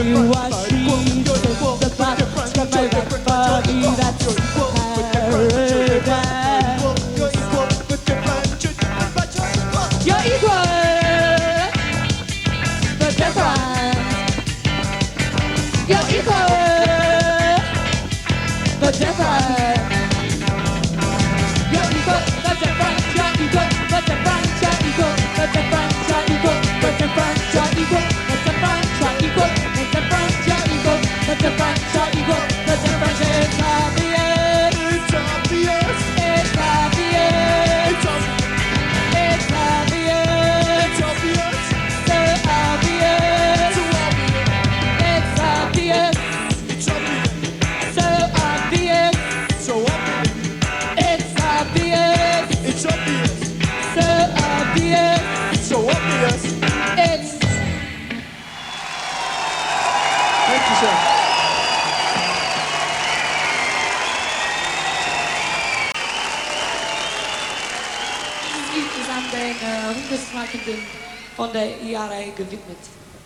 Von der IRA gewidmet.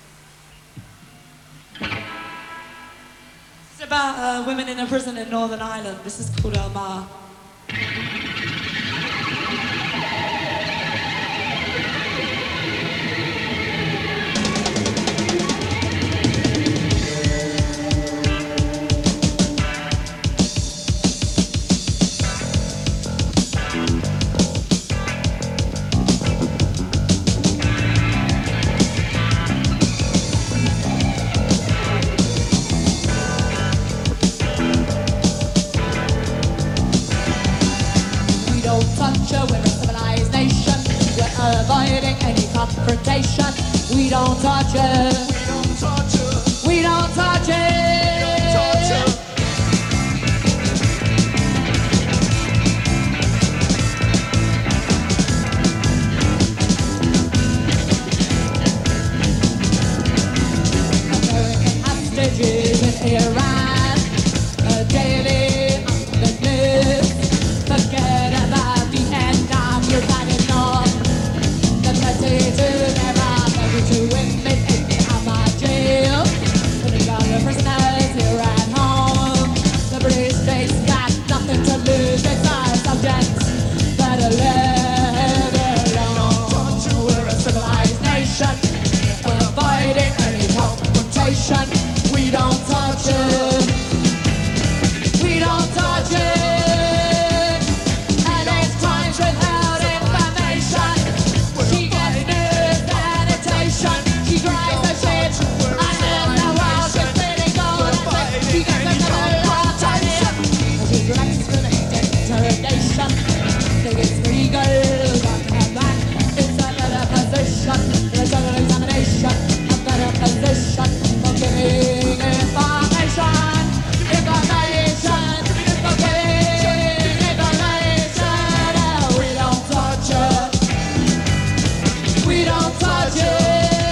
It's about women in a prison in Northern Ireland. This is called Alma. Avoiding any confrontation. We don't torture. We don't torture. We don't torture. American hostages in Iran, daily on the news. Forget about the end of your planet North. To women in our jail, putting all the prisoners here at home. The British state's got nothing to lose. It's our subjects that are let alone. We're a civilized nation. We're avoiding any confrontation. We don't torture. We don't torture. And it's crimes without information. She gets news sanitation. She cries her shit. I live the world. She's spinning gold. She gets another rotation. She's relaxed for the interrogation. They get 3 girls on her back. It's a better position. There's an examination. A better position for giving information. Information. For giving information. We don't torture. We don't torture.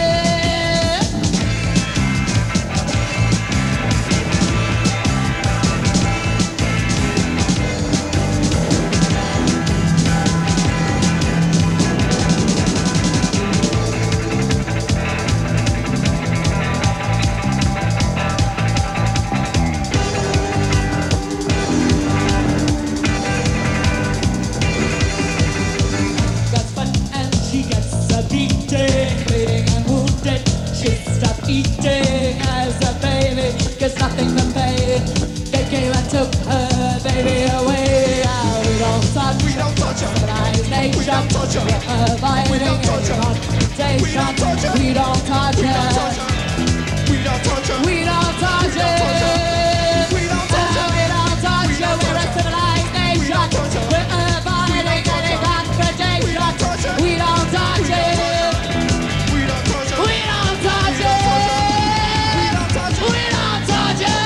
Gets fun and she gets a beating, bleeding and wounded. She'll stop eating as a baby, gets nothing but pain. They came and took her baby away. We don't touch. We don't touch her. Civilized nation. We don't touch her. We're avoiding confrontation. We don't touch her. We don't touch her. We don't touch her. We don't touch her. We don't touch her. We don't touch her. We're a civilized nation. We're avoiding any confrontation. We don't touch her. We don't touch her. We don't touch her. We don't touch her. We don't touch her.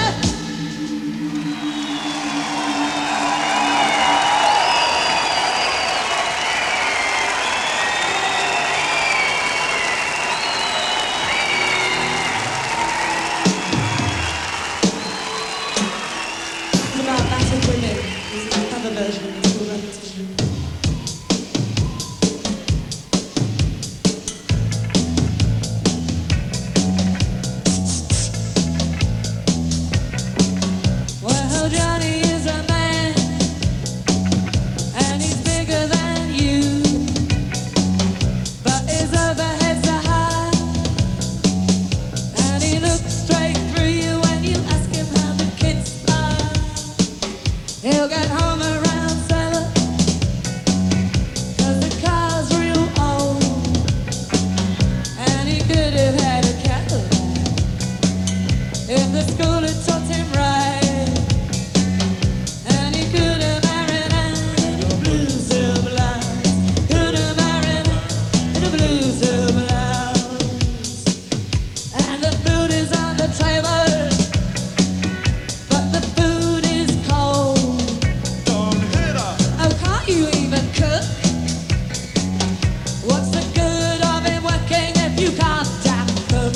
the school had taught him right, and he could have married in a blue silver blouse. Could have married in a blue silver blouse. And the food is on the table, but the food is cold. Don't hit her. Oh, can't you even cook? What's the good of it working if you can't damn cook?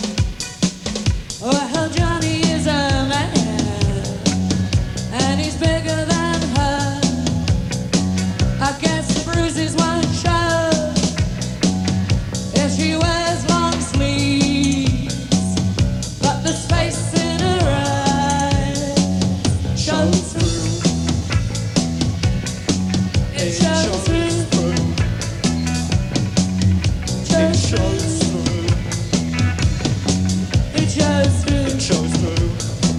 Well, Johnny is a man, and he's bigger than her. I guess the bruises won't show if she wears long sleeves, but the space in her eyes shows through. It shows through. It shows through. It shows through. It shows through.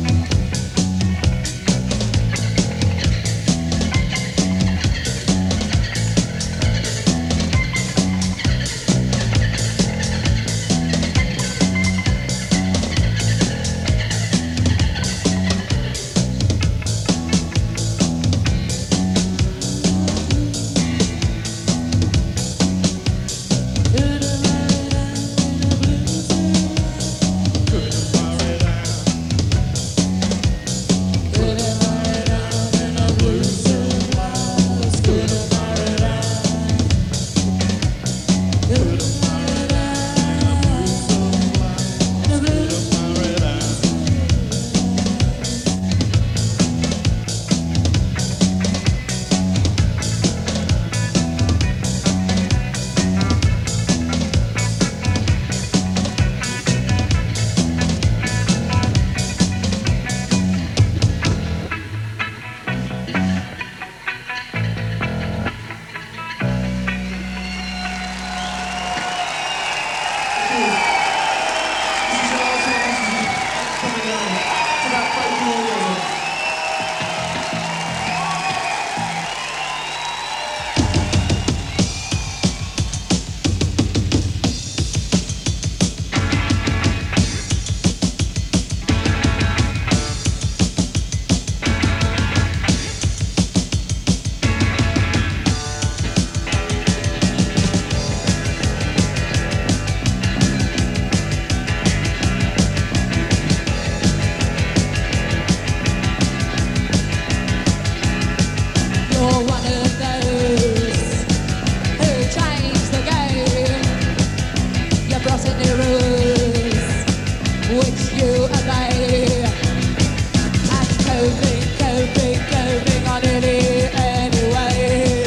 You're one of those who changed the game. You brought in the rules which you obey, and coping on it anyway.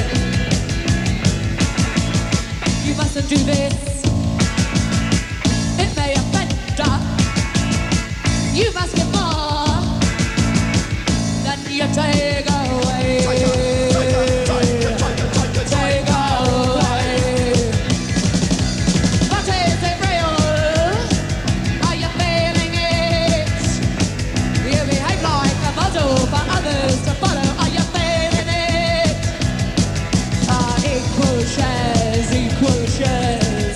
You mustn't do this, it may offend us. You must give more than you take away. Take away. But is it real? Are you feeling it? You behave like a model for others to follow. Are you feeling it? Equal shares, equal shares.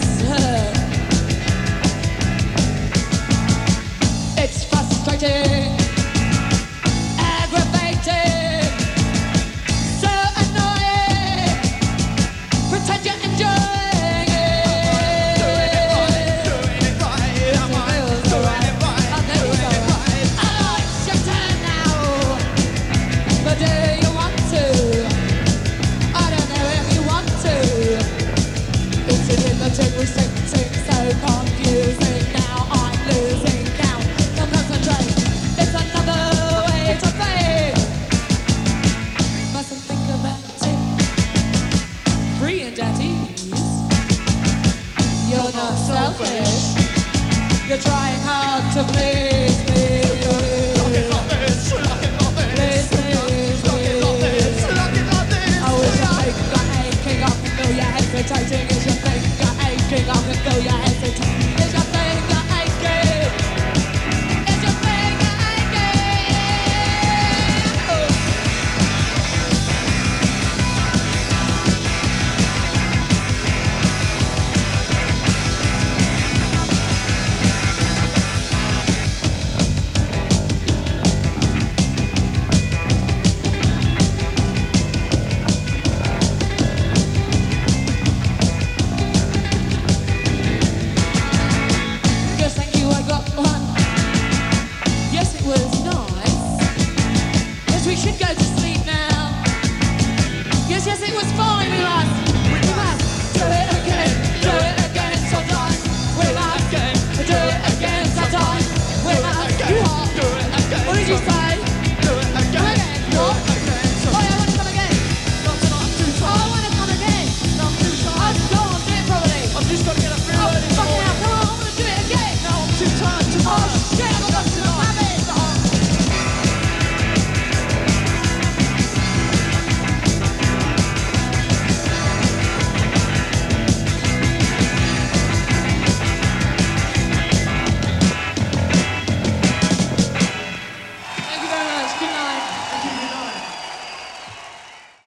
It's frustrating, aggravating, so annoying. Pretend you're enjoying it. Doing it right. Am I doing it right? Doing it right. Oh, it's your turn now. But do you want to? I don't know if you want to. It's an imitation restricting, so confusing. Now I'm losing count. Don't concentrate. It's another way to think. Mustn't think about it. Free and at ease. You're not selfish. You're trying hard to please.